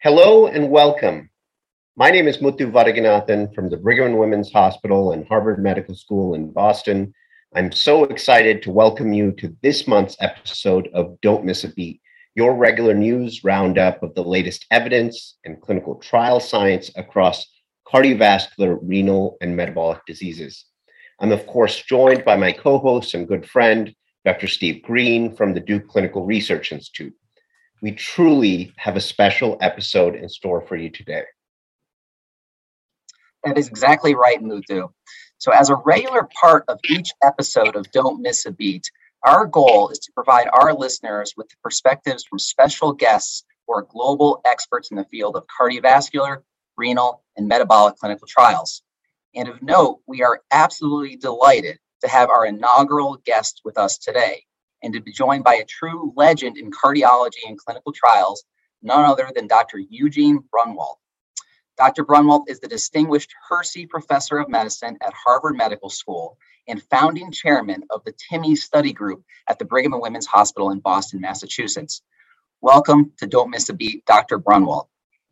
Hello and welcome. My name is Muthu Vadaganathan from the Brigham and Women's Hospital and Harvard Medical School in Boston. I'm so excited to welcome you to this month's episode of Don't Miss a Beat, your regular news roundup of the latest evidence and clinical trial science across cardiovascular, renal, and metabolic diseases. I'm, of course, joined by my co-host and good friend, Dr. Steve Green from the Duke Clinical Research Institute. We truly have a special episode in store for you today. That is exactly right, Muthu. So as a regular part of each episode of Don't Miss a Beat, our goal is to provide our listeners with the perspectives from special guests who are global experts in the field of cardiovascular, renal, and metabolic clinical trials. And of note, we are absolutely delighted to have our inaugural guest with us today, and to be joined by a true legend in cardiology and clinical trials, none other than Dr. Eugene Braunwald. Dr. Braunwald is the Distinguished Hersey Professor of Medicine at Harvard Medical School and founding chairman of the TIMI Study Group at the Brigham and Women's Hospital in Boston, Massachusetts. Welcome to Don't Miss a Beat, Dr. Braunwald.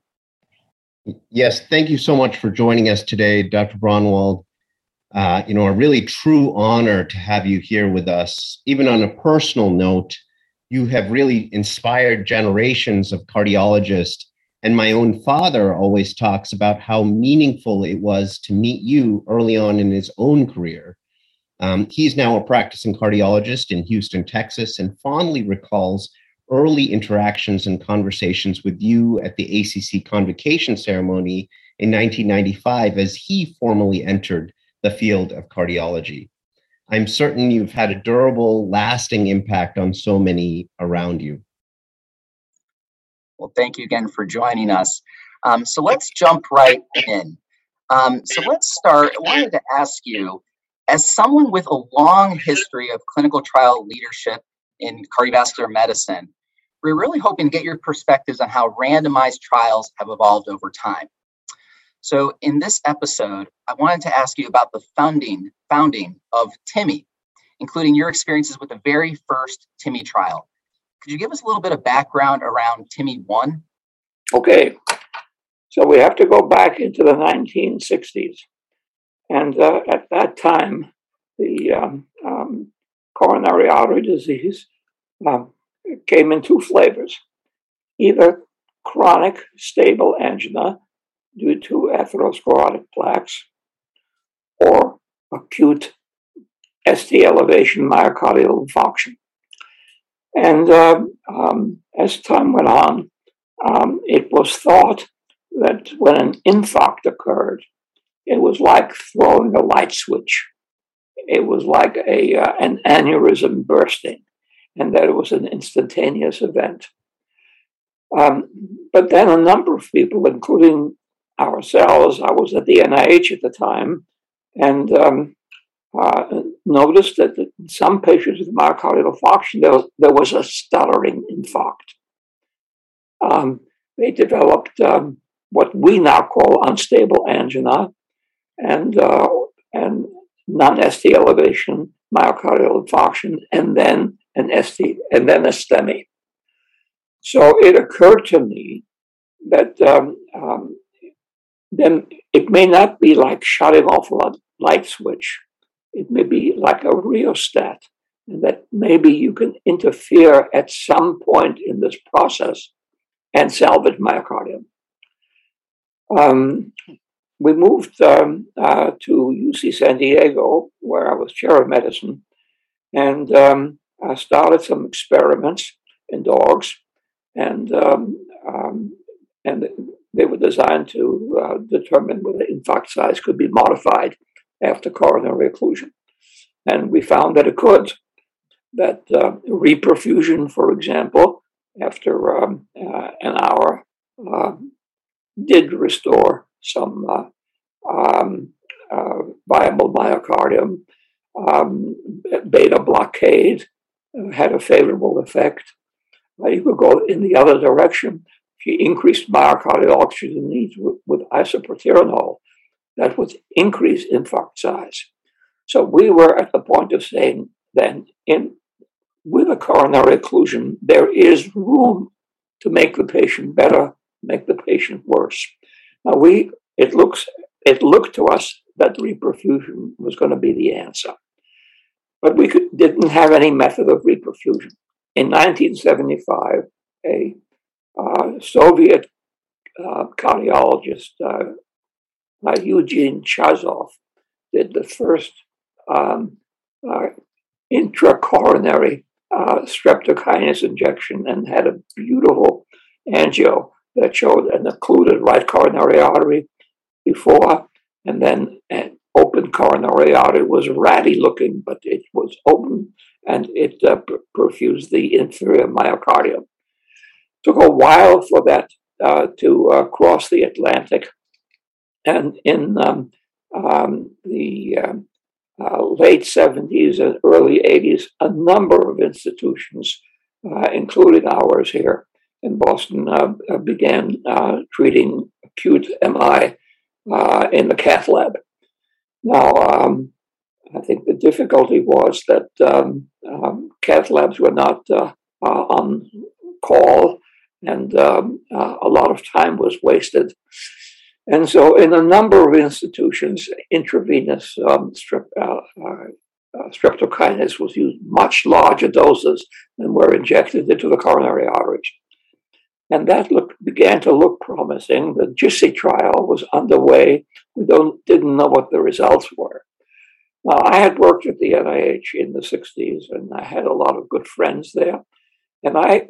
Yes, thank you so much for joining us today, Dr. Braunwald. A really true honor to have you here with us. Even on a personal note, you have really inspired generations of cardiologists. And my own father always talks about how meaningful it was to meet you early on in his own career. He's now a practicing cardiologist in Houston, Texas, and fondly recalls early interactions and conversations with you at the ACC convocation ceremony in 1995 as he formally entered the field of cardiology. I'm certain you've had a durable, lasting impact on so many around you. Well, thank you again for joining us. So let's jump right in. So let's start. I wanted to ask you, as someone with a long history of clinical trial leadership in cardiovascular medicine, we're really hoping to get your perspectives on how randomized trials have evolved over time. So in this episode, I wanted to ask you about the founding of TIMI, including your experiences with the very first TIMI trial. Could you give us a little bit of background around TIMI-1? Okay, so we have to go back into the 1960s. And at that time, the coronary artery disease came in two flavors, either chronic stable angina due to atherosclerotic plaques or acute ST elevation myocardial infarction. And as time went on, it was thought that when an infarct occurred, it was like throwing a light switch. It was like an aneurysm bursting, and that it was an instantaneous event. But then a number of people, including ourselves, I was at the NIH at the time, and noticed that in some patients with myocardial infarction, there was a stuttering infarct. They developed what we now call unstable angina and non-ST elevation myocardial infarction, and then an ST, and then a STEMI. So it occurred to me that then it may not be like shutting off a light switch. It may be like a rheostat, and that maybe you can interfere at some point in this process and salvage myocardium. We moved to UC San Diego, where I was chair of medicine, and I started some experiments in dogs, and they were designed to determine whether infarct size could be modified after coronary occlusion. And we found that it could, that reperfusion, for example, after an hour did restore some viable myocardium. Beta blockade had a favorable effect. You could go in the other direction. If you increased myocardial oxygen needs with isoproterenol, that would increase infarct size. So we were at the point of saying then, with a coronary occlusion, there is room to make the patient better make the patient worse. Now it looked to us that reperfusion was going to be the answer, but we didn't have any method of reperfusion. In 1975, a Soviet cardiologist, Eugene Chazov, did the first intracoronary streptokinase injection and had a beautiful angio that showed an occluded right coronary artery before, and then an open coronary artery. Was ratty looking, but it was open, and it perfused the inferior myocardium. Took a while for that to cross the Atlantic, and in the late 70s and early 80s, a number of institutions, including ours here in Boston, began treating acute MI in the cath lab. Now, I think the difficulty was that cath labs were not on call, and a lot of time was wasted. And so in a number of institutions, intravenous streptokinase was used, much larger doses than were injected into the coronary arteries. And that began to look promising. The JISSI trial was underway. We didn't know what the results were. Now, I had worked at the NIH in the 60s, and I had a lot of good friends there. And I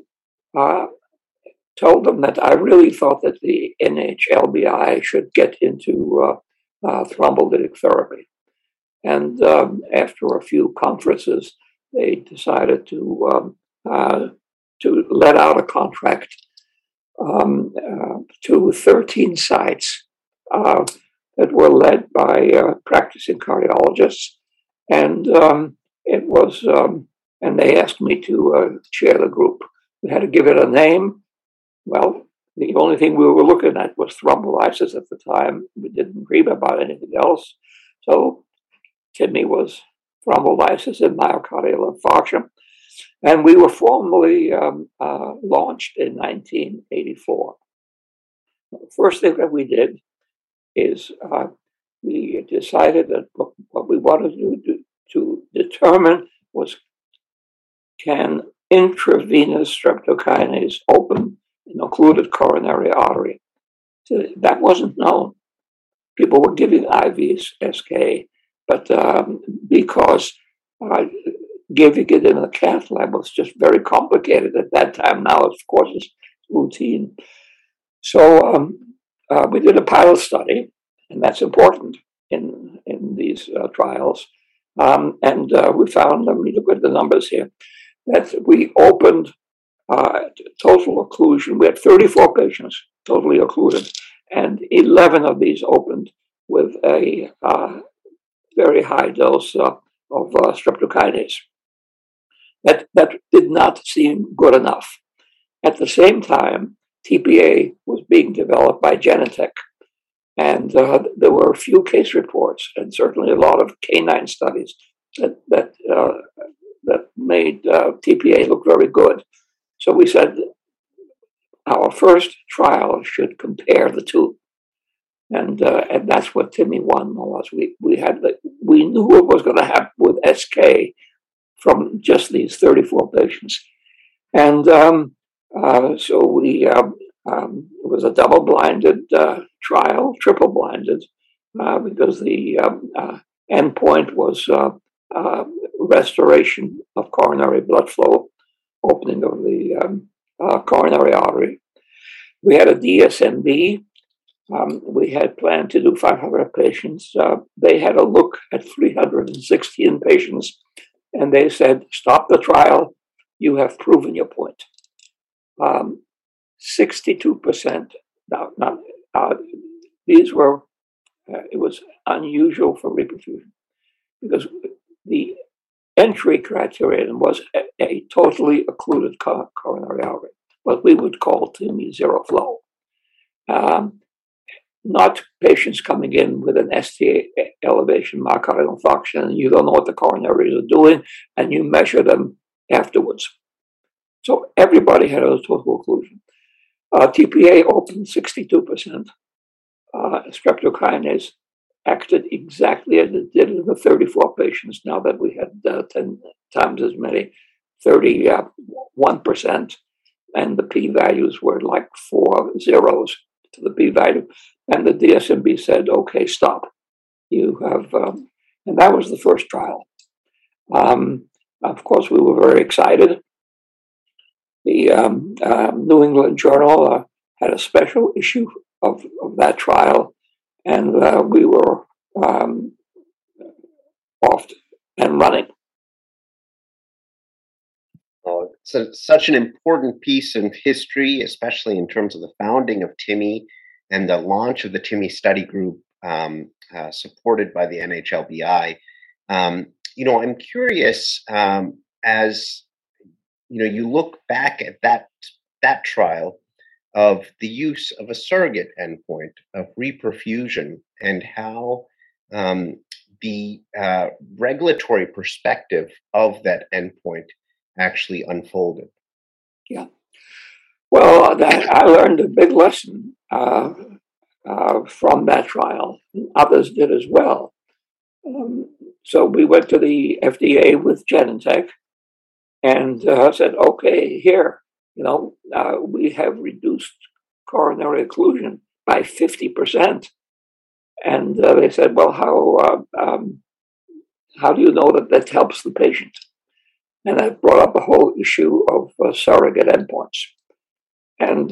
told them that I really thought that the NHLBI should get into thrombolytic therapy. And after a few conferences, they decided to let out a contract to 13 sites that were led by practicing cardiologists, and it was. And they asked me to chair the group. We had to give it a name. Well, the only thing we were looking at was thrombolysis at the time. We didn't dream about anything else. So TIMI was thrombolysis and myocardial infarction. And we were formally launched in 1984. The first thing that we did is we decided that what we wanted to determine was, can intravenous streptokinase open an occluded coronary artery? So that wasn't known. People were giving IVs SK, but because giving it in a cath lab was just very complicated at that time. Now, of course, it's routine. So we did a pilot study, and that's important in these trials. And we found, let me look at the numbers here, that we opened total occlusion. We had 34 patients totally occluded, and 11 of these opened with a very high dose of streptokinase. That did not seem good enough. At the same time, TPA was being developed by Genentech, and there were a few case reports and certainly a lot of canine studies that made TPA look very good. So we said our first trial should compare the two, and that's what TIMI-1 was. We knew what was going to happen with SK from just these 34 patients, and so we it was a double-blinded trial, triple-blinded, because the endpoint was restoration of coronary blood flow, opening of the coronary artery. We had a DSMB. We had planned to do 500 patients. They had a look at 316 patients, and they said, stop the trial. You have proven your point. 62%. These were, it was unusual for reperfusion because the entry criterion was a totally occluded coronary artery, what we would call TIMI zero flow. Not patients coming in with an ST elevation, myocardial infarction, and you don't know what the coronaries are doing, and you measure them afterwards. So everybody had a total occlusion. TPA opened 62%. Streptokinase acted exactly as it did in the 34 patients. Now that we had 10 times as many, 31%, and the p-values were like 4 zeros to the p-value. And the DSMB said, okay, stop. You have, and that was the first trial. Of course, we were very excited. The New England Journal had a special issue of that trial, and we were off and running. Oh, it's such an important piece of history, especially in terms of the founding of TIMI and the launch of the TIMI study group supported by the NHLBI. I'm curious, as you look back at that trial of the use of a surrogate endpoint of reperfusion and how the regulatory perspective of that endpoint actually unfolded. Yeah. Well, I learned a big lesson from that trial. Others did as well. So we went to the FDA with Genentech and said, okay, here, we have reduced coronary occlusion by 50%. And they said, well, how do you know that helps the patient? And that brought up a whole issue of surrogate endpoints. And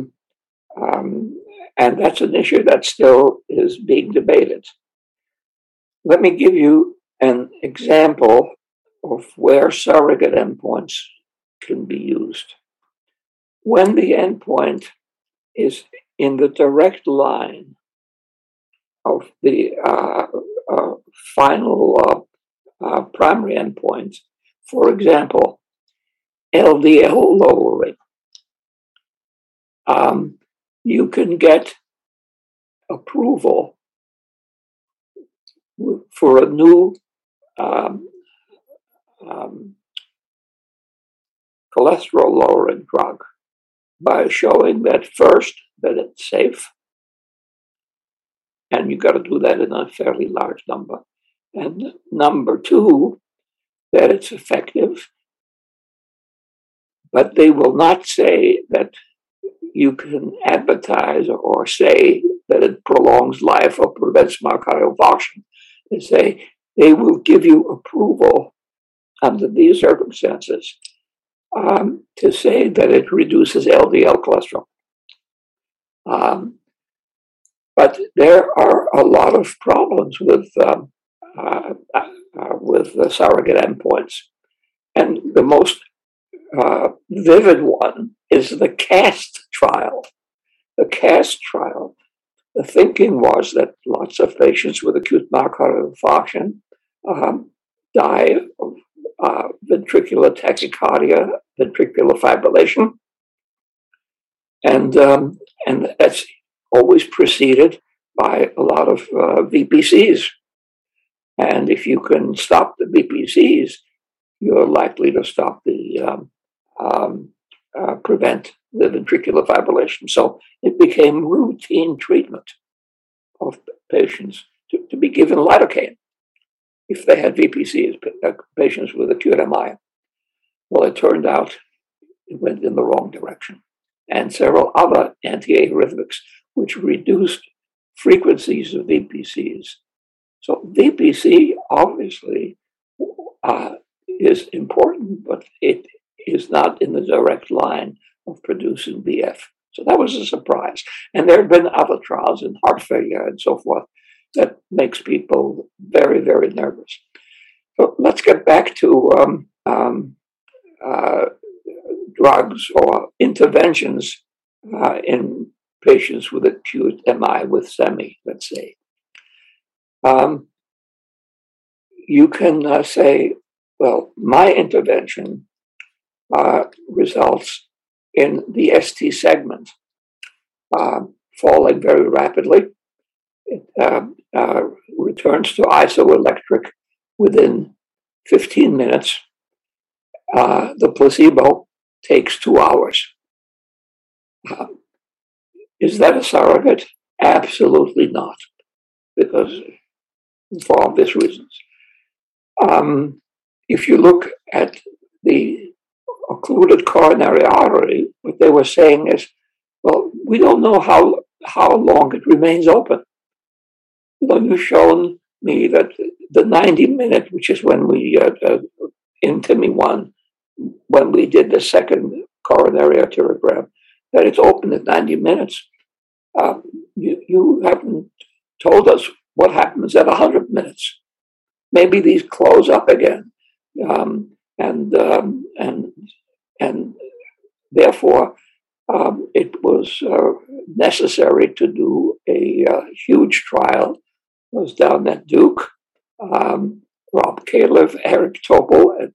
that's an issue that still is being debated. Let me give you an example of where surrogate endpoints can be used. When the endpoint is in the direct line of the final primary endpoint, for example, LDL lowering, you can get approval for a new cholesterol lowering drug by showing that first, that it's safe, and you got to do that in a fairly large number, and number two, that it's effective, but they will not say that you can advertise or say that it prolongs life or prevents myocardial infarction. They say they will give you approval under these circumstances to say that it reduces LDL cholesterol. But there are a lot of problems with the surrogate endpoints. And the most vivid one is the CAST trial. The CAST trial, the thinking was that lots of patients with acute myocardial infarction die of ventricular tachycardia, ventricular fibrillation, and that's always preceded by a lot of VPCs. And if you can stop the VPCs, you're likely to stop the prevent the ventricular fibrillation. So it became routine treatment of patients to be given lidocaine if they had VPCs, patients with acute MI. Well, it turned out it went in the wrong direction. And several other antiarrhythmics, which reduced frequencies of VPCs. So VPC obviously is important, but it is not in the direct line of producing VF. So that was a surprise. And there have been other trials in heart failure and so forth that makes people very, very nervous. So let's get back to drugs or interventions in patients with acute MI with SEMI, let's say. You can say, well, my intervention results in the ST segment falling very rapidly. It returns to isoelectric within 15 minutes. The placebo takes 2 hours. Is that a surrogate? Absolutely not, because for obvious reasons. If you look at the occluded coronary artery, what they were saying is, well, we don't know how long it remains open. You've shown me that the 90-minute, which is when we, in TIMI 1, when we did the second coronary arteriogram, that it's open at 90 minutes. You haven't told us what happens at 100 minutes. Maybe these close up again. And therefore, it was necessary to do a huge trial. It was down at Duke. Rob Califf, Eric Topol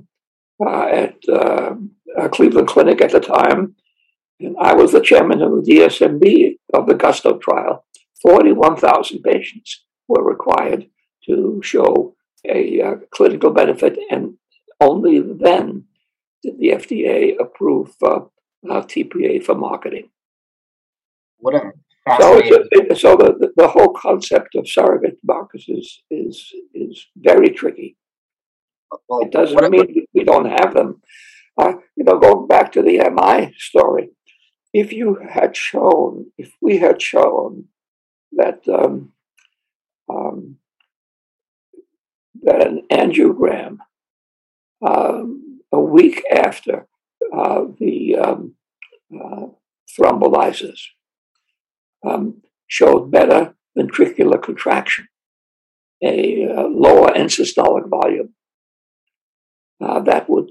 at Cleveland Clinic at the time. And I was the chairman of the DSMB of the Gusto trial. 41,000 patients were required to show a clinical benefit, and only then did the FDA approve TPA for marketing. What a fascinating. So the whole concept of surrogate markers is very tricky. Well, it doesn't mean we don't have them. Going back to the MI story, if we had shown that that an angiogram a week after the thrombolysis showed better ventricular contraction, a lower end systolic volume, that would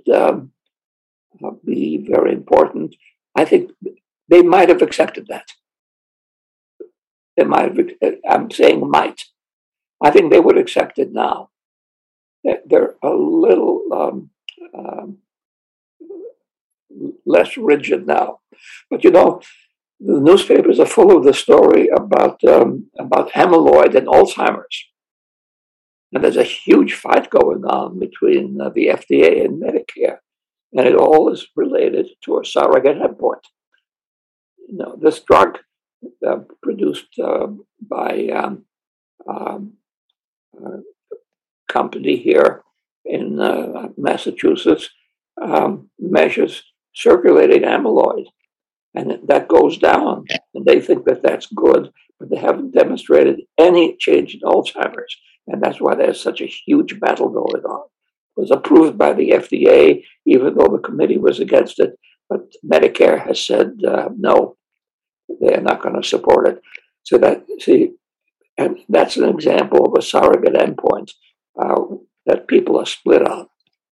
be very important. I think they might have accepted that. They might have, I'm saying might. I think they would accept it now. They're a little less rigid now. But the newspapers are full of the story about amyloid and Alzheimer's. And there's a huge fight going on between the FDA and Medicare. And it all is related to a surrogate endpoint. This drug produced by a company here in Massachusetts measures circulating amyloid, and that goes down. And they think that that's good, but they haven't demonstrated any change in Alzheimer's. And that's why there's such a huge battle going on. It was approved by the FDA, even though the committee was against it. But Medicare has said no, they're not going to support it. So and that's an example of a surrogate endpoint that people are split on.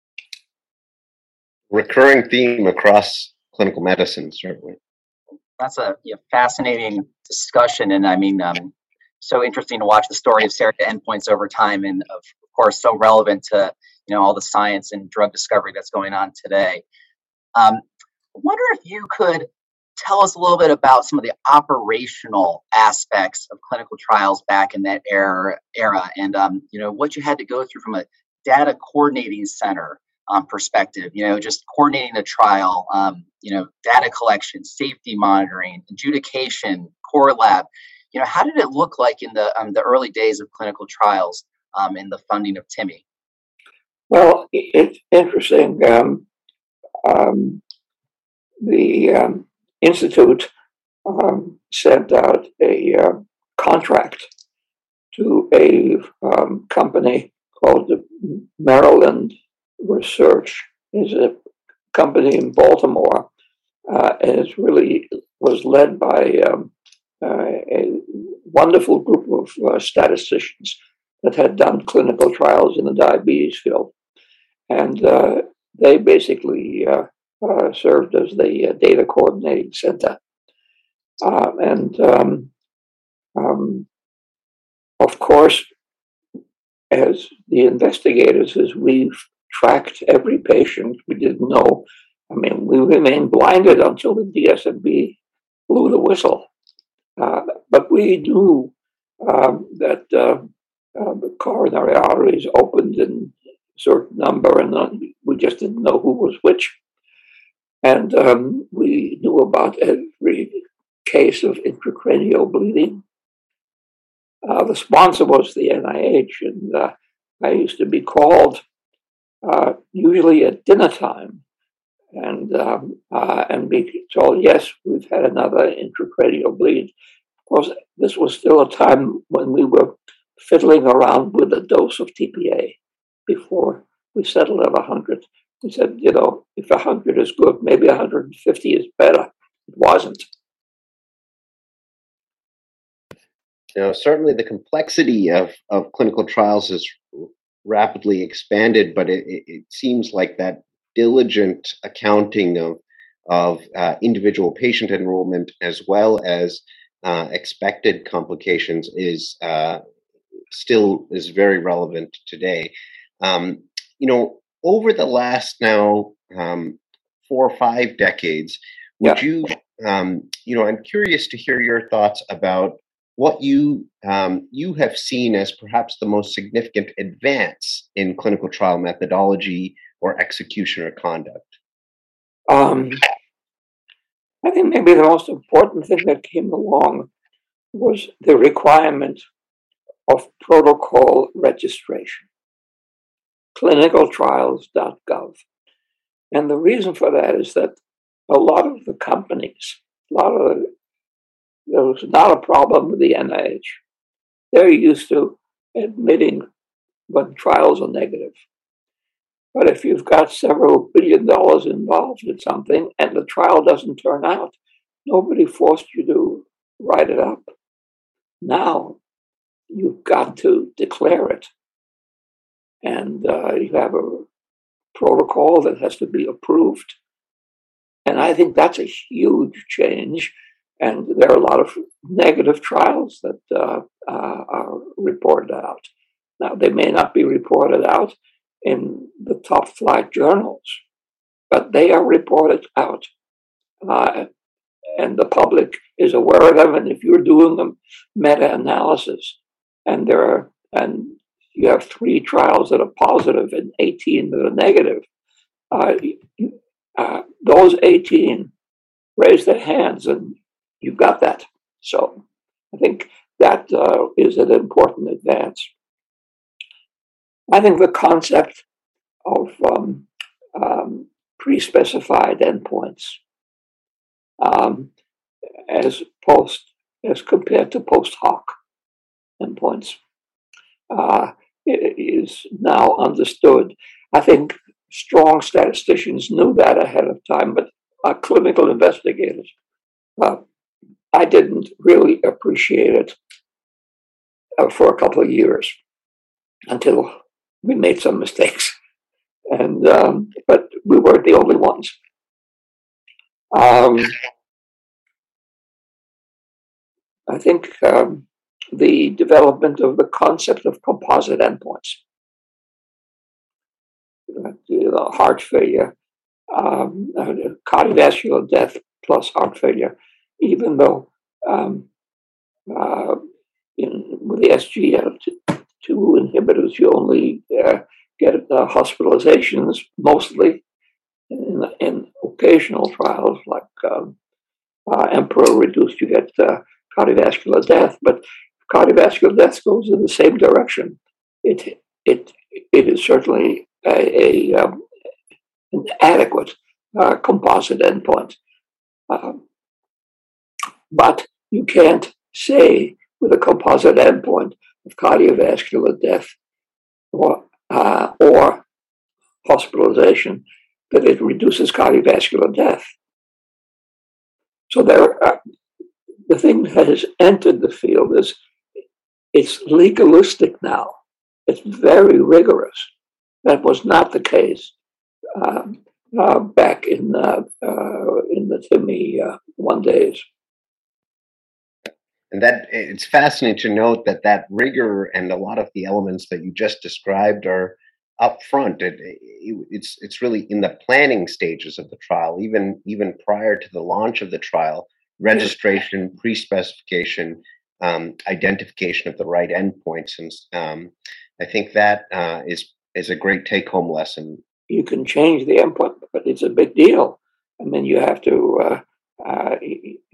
Recurring theme across clinical medicine, certainly. That's a fascinating discussion, and I mean, so interesting to watch the story of surrogate endpoints over time, and of course, so relevant to all the science and drug discovery that's going on today. I wonder if you could tell us a little bit about some of the operational aspects of clinical trials back in that era, and what you had to go through from a data coordinating center perspective. Just coordinating a trial, data collection, safety monitoring, adjudication, core lab. How did it look like in the early days of clinical trials in the funding of TIMI? Well, it's interesting. The Institute sent out a contract to a company called Maryland Research. It's a company in Baltimore, and it really was led by a wonderful group of statisticians that had done clinical trials in the diabetes field. And they basically served as the data coordinating center. Of course, as the investigators, as we've tracked every patient, we didn't know. I mean, we remained blinded until the DSMB blew the whistle. But we knew that the coronary arteries opened in a certain number, and we just didn't know who was which. And we knew about every case of intracranial bleeding. The sponsor was the NIH, and I used to be called usually at dinner time and be told, yes, we've had another intracranial bleed. Of course, this was still a time when we were fiddling around with a dose of TPA before we settled at 100. We said, if 100 is good, maybe 150 is better. It wasn't. Certainly the complexity of clinical trials is rapidly expanded, but it seems like that diligent accounting of individual patient enrollment as well as expected complications is still very relevant today. Over the last now 4 or 5 decades, would you, I'm curious to hear your thoughts about what you have seen as perhaps the most significant advance in clinical trial methodology or execution or conduct? I think maybe the most important thing that came along was the requirement of protocol registration, clinicaltrials.gov. And the reason for that is that a lot of the companies, there was not a problem with the NIH. They're used to admitting when trials are negative. But if you've got several $1 billion involved in something and the trial doesn't turn out, nobody forced you to write it up. Now you've got to declare it. And you have a protocol that has to be approved. And I think that's a huge change. And there are a lot of negative trials that are reported out. Now, they may not be reported out in the top flight journals, but they are reported out. And the public is aware of them. And if you're doing a meta-analysis and you have 3 trials that are positive and 18 that are negative, those 18 raise their hands and you've got that. So I think that is an important advance. I think the concept of pre-specified endpoints as compared to post hoc endpoints is now understood. I think strong statisticians knew that ahead of time, but clinical investigators, I didn't really appreciate it for a couple of years until we made some mistakes, and but we weren't the only ones. I think the development of the concept of composite endpoints, heart failure, cardiovascular death plus heart failure, even though with the SGLT2 inhibitors, you only get hospitalizations mostly in occasional trials like Emperor reduced, you get cardiovascular death, but cardiovascular death goes in the same direction. It is certainly an adequate composite endpoint. But you can't say with a composite endpoint of cardiovascular death or hospitalization that it reduces cardiovascular death. So the thing that has entered the field is it's legalistic now. It's very rigorous. That was not the case back in the TIMI 1 days. And that it's fascinating to note that rigor and a lot of the elements that you just described are up front. It's really in the planning stages of the trial, even prior to the launch of the trial, registration, pre-specification, identification of the right endpoints. And I think that is a great take-home lesson. You can change the endpoint, but it's a big deal. I mean, you have to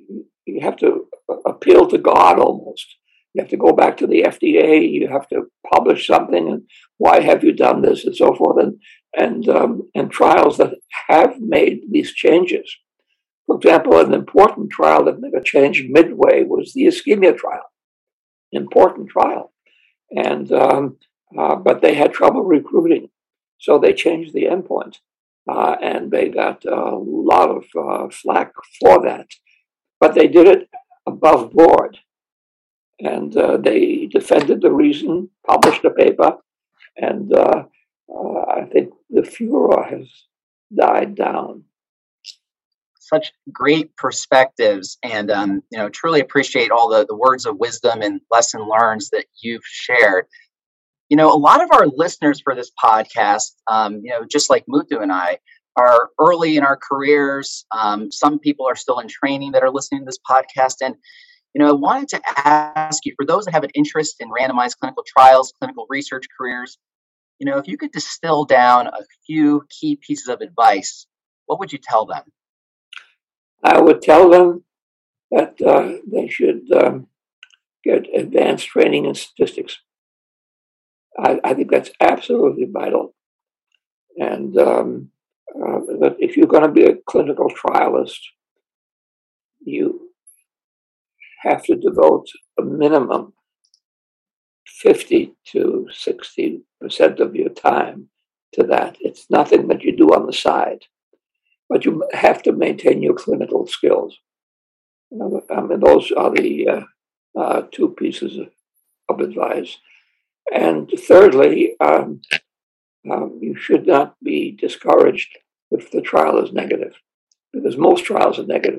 you have to appeal to God almost. You have to go back to the FDA. You have to publish something, and why have you done this, and so forth, and trials that have made these changes. For example, an important trial that made a change midway was the ischemia trial. Important trial, and but they had trouble recruiting, so they changed the endpoint, and they got a lot of flack for that. But they did it above board. And they defended the reason, published a paper, and I think the furor has died down. Such great perspectives, and truly appreciate all the words of wisdom and lesson learned that you've shared. A lot of our listeners for this podcast, just like Muthu and I, are early in our careers. Some people are still in training that are listening to this podcast, and I wanted to ask you, for those that have an interest in randomized clinical trials, clinical research careers, if you could distill down a few key pieces of advice, what would you tell them? I would tell them that they should get advanced training in statistics. I think that's absolutely vital. And that if you're going to be a clinical trialist, you have to devote a minimum 50 to 60% of your time to that. It's nothing that you do on the side, but you have to maintain your clinical skills. Those are the two pieces of advice. And thirdly, you should not be discouraged if the trial is negative, because most trials are negative.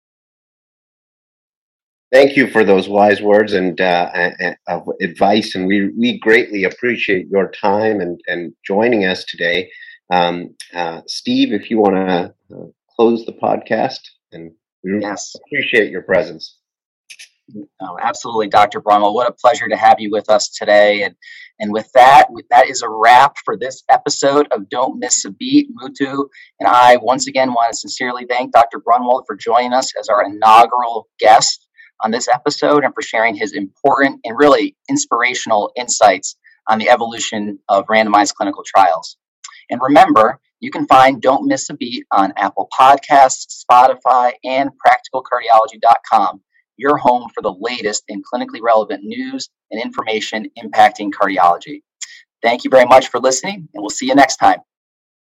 Thank you for those wise words and advice, and we greatly appreciate your time and joining us today. Steve, if you want to close the podcast, and we appreciate your presence. Oh, absolutely, Dr. Braunwald. What a pleasure to have you with us today. And with that is a wrap for this episode of Don't Miss a Beat. Muthu and I once again want to sincerely thank Dr. Braunwald for joining us as our inaugural guest on this episode and for sharing his important and really inspirational insights on the evolution of randomized clinical trials. And remember, you can find Don't Miss a Beat on Apple Podcasts, Spotify, and practicalcardiology.com, your home for the latest in clinically relevant news and information impacting cardiology. Thank you very much for listening, and we'll see you next time.